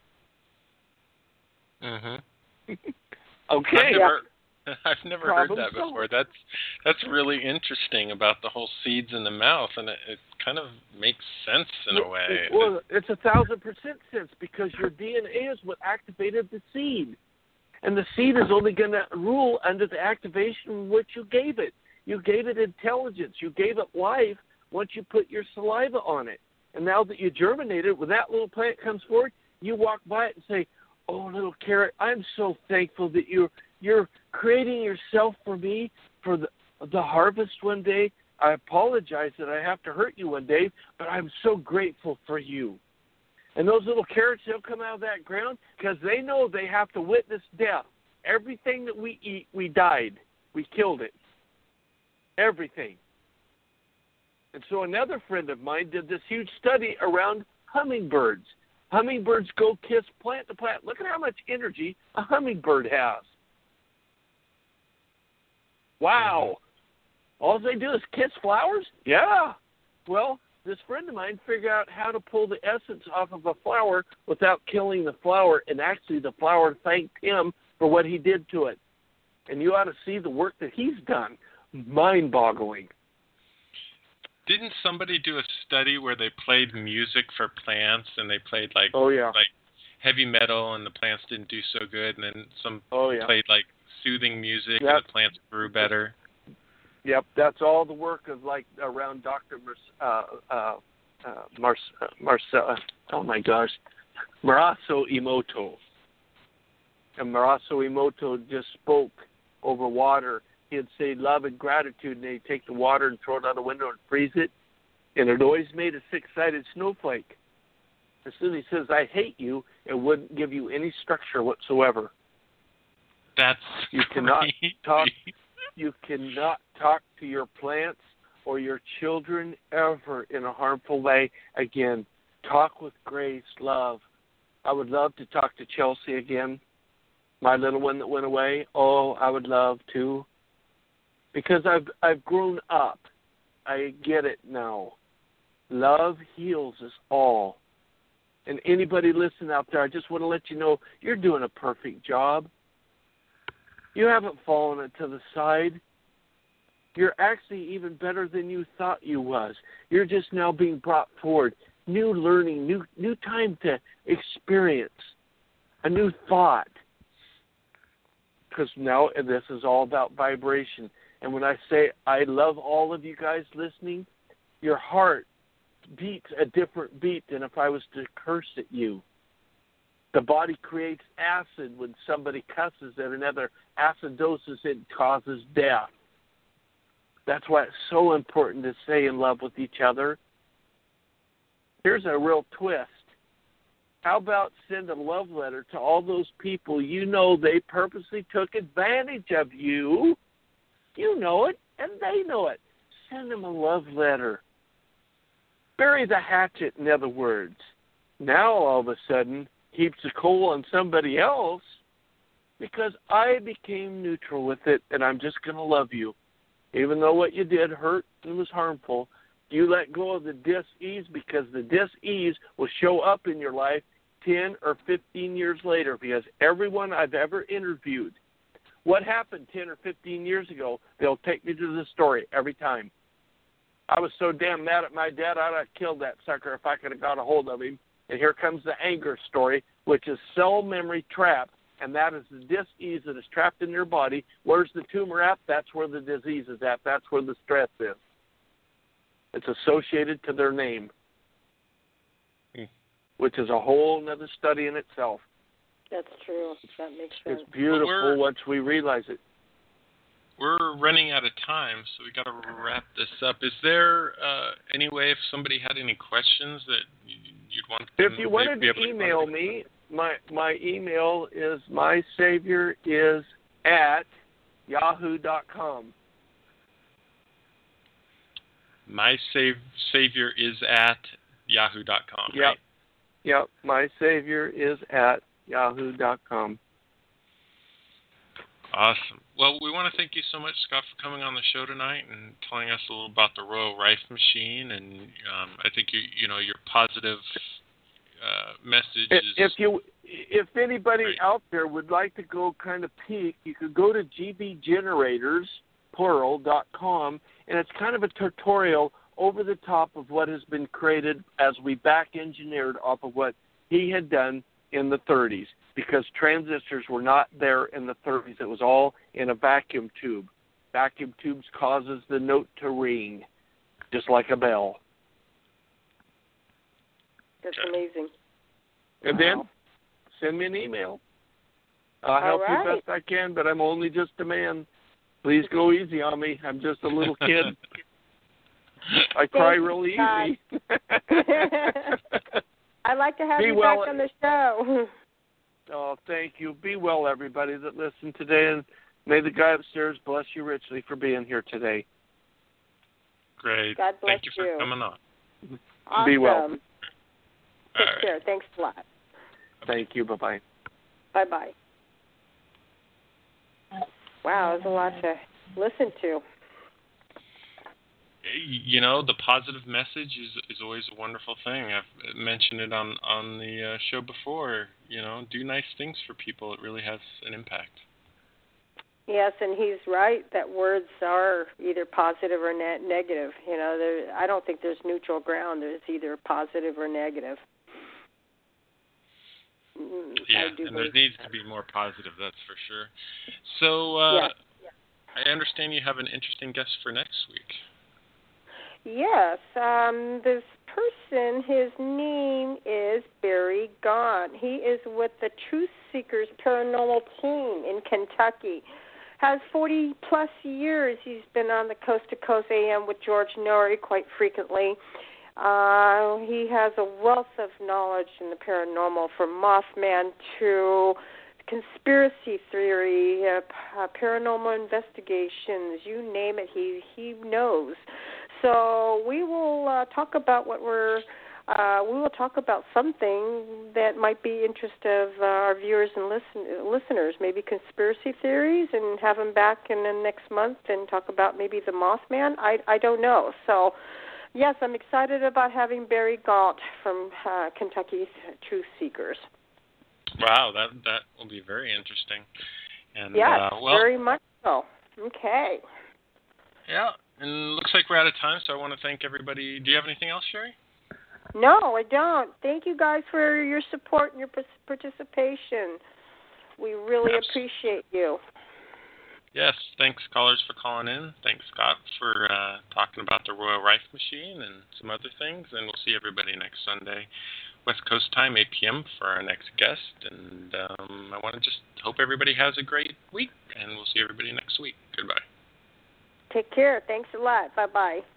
Mhm. Okay. I've never, I've never heard Problem that before. solved. That's that's really interesting about the whole seeds in the mouth, and it, it kind of makes sense in a way. Well, it's a thousand percent sense, because your D N A is what activated the seed, and the seed is only going to rule under the activation which you gave it. You gave it intelligence. You gave it life once you put your saliva on it. And now that you germinated, when that little plant comes forward, you walk by it and say, oh, little carrot, I'm so thankful that you're, you're creating yourself for me for the, the harvest one day. I apologize that I have to hurt you one day, but I'm so grateful for you. And those little carrots, they'll come out of that ground because they know they have to witness death. Everything that we eat, we died. We killed it. Everything. And so another friend of mine did this huge study around hummingbirds. Hummingbirds go kiss plant to plant. Look at how much energy a hummingbird has. Wow. All they do is kiss flowers? Yeah. Well, this friend of mine figured out how to pull the essence off of a flower without killing the flower, and actually the flower thanked him for what he did to it. And you ought to see the work that he's done. Mind-boggling. Didn't somebody do a study where they played music for plants, and they played like Oh, yeah. like heavy metal, and the plants didn't do so good, and then some Oh, yeah. played like soothing music, Yep. and the plants grew better? Yep, that's all the work of, like, around Doctor Mar- uh, uh, uh, Mar- uh, Marcel, oh my gosh, Muraso Emoto. And Muraso Emoto just spoke over water. He'd say love and gratitude, and they'd take the water and throw it out the window and freeze it. And it always made a six-sided snowflake. As soon as he says, I hate you, it wouldn't give you any structure whatsoever. That's You cannot crazy. talk. You cannot talk to your plants or your children ever in a harmful way. Again, talk with grace, love. I would love to talk to Chelsea again, my little one that went away. Oh, I would love to. Because I've I've grown up. I get it now. Love heals us all. And anybody listening out there, I just want to let you know you're doing a perfect job. You haven't fallen to the side. You're actually even better than you thought you was. You're just now being brought forward. New learning, new new time to experience, a new thought. Because now this is all about vibration. And when I say I love all of you guys listening, your heart beats a different beat than if I was to curse at you. The body creates acid when somebody cusses at another. Acidosis, it causes death. That's why it's so important to stay in love with each other. Here's a real twist. How about send a love letter to all those people you know they purposely took advantage of you? You know it, and they know it. Send them a love letter. Bury the hatchet, in other words. Now, all of a sudden, heaps of coal on somebody else because I became neutral with it, and I'm just going to love you. Even though what you did hurt and was harmful, you let go of the dis-ease because the dis-ease will show up in your life ten or fifteen years later because everyone I've ever interviewed, what happened ten or fifteen years ago, they'll take me to the story every time. I was so damn mad at my dad, I'd have killed that sucker if I could have got a hold of him. And here comes the anger story, which is cell memory trap, and that is the dis-ease that is trapped in your body. Where's the tumor at? That's where the disease is at. That's where the stress is. It's associated to their name, mm. which is a whole other study in itself. That's true. That makes sense. It's beautiful once we realize it. We're running out of time, so we got to wrap this up. Is there uh, any way, if somebody had any questions that you'd want them if you wanted to to email me, my my email is mysavioris at yahoo dot com. My save, savior is at yahoo dot com, yep. right? Yep. My savior is at yahoo dot com. Awesome. Well, we want to thank you so much, Scott, for coming on the show tonight and telling us a little about the Royal Rife Machine. And um, I think you, you know, your positive uh, message if, is. If you, if anybody great. out there would like to go kind of peek, you could go to g b generators plural dot com, and it's kind of a tutorial over the top of what has been created as we back engineered off of what he had done in the thirties. Because transistors were not there in the thirties. It was all in a vacuum tube. Vacuum tubes causes the note to ring, just like a bell. That's amazing. And wow. then send me an email. I'll help right. you best I can, but I'm only just a man. Please go easy on me. I'm just a little kid. I cry real easy. I'd like to have Be you well, back on the show. Oh, thank you. Be well, everybody that listened today, and may the guy upstairs bless you richly for being here today. Great. God bless Thank you for you. coming on. Awesome. Be well. Take right. care. Thanks a lot. Thank you. Bye-bye. Bye-bye. Wow, there's a lot to listen to. You know, the positive message is is always a wonderful thing. I've mentioned it on, on the uh, show before. You know, do nice things for people. It really has an impact. Yes, and he's right that words are either positive or ne- negative. You know, there, I don't think there's neutral ground. There's either positive or negative. Yeah, and there needs to be more positive, that's for sure. So uh, yes. I understand you have an interesting guest for next week. Yes, um, this person, his name is Barry Gaunt. He is with the Truth Seekers Paranormal Team in Kentucky. Has forty-plus years. He's been on the Coast to Coast A M with George Noory quite frequently. Uh, he has a wealth of knowledge in the paranormal, from Mothman to conspiracy theory, uh, paranormal investigations, you name it, he, he knows. So we will uh, talk about what we're uh, we will talk about something that might be interest of uh, our viewers and listen, listeners, maybe conspiracy theories, and have them back in the next month and talk about maybe the Mothman. I, I don't know. So, yes, I'm excited about having Barry Galt from uh, Kentucky Truth Seekers. Wow, that that will be very interesting. And yes, uh, well, very much so. Okay. Yeah, and looks like we're out of time, so I want to thank everybody. Do you have anything else, Sherry? No, I don't. Thank you guys for your support and your participation. We really Yes. appreciate you. Yes, thanks, callers, for calling in. Thanks, Scott, for uh, talking about the Royal Rifle Machine and some other things. And we'll see everybody next Sunday, West Coast time, eight p.m. for our next guest. And um, I want to just hope everybody has a great week, and we'll see everybody next week. Goodbye. Take care. Thanks a lot. Bye-bye.